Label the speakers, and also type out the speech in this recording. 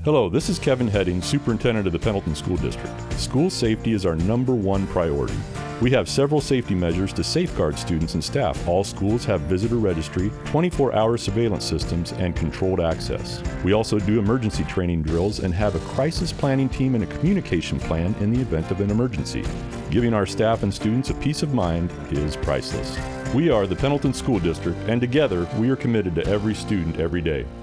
Speaker 1: Hello, this is Kevin Heading, Superintendent of the Pendleton School District. School safety is our number one priority. We have several safety measures to safeguard students and staff. All schools have visitor registry, 24-hour surveillance systems, and controlled access. We also do emergency training drills and have a crisis planning team and a communication plan in the event of an emergency. Giving our staff and students a peace of mind is priceless. We are the Pendleton School District, and together we are committed to every student every day.